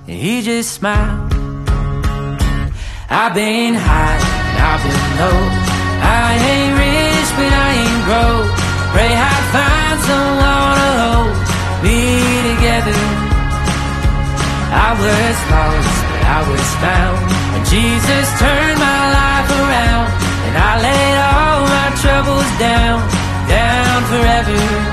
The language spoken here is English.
and he just smiled. I've been high and I've been low. I ain't rich but I ain't broke. Pray I find someone to hold me together. I was lost but I was found, and Jesus turned my life around, and I laid all my troubles down, down forever.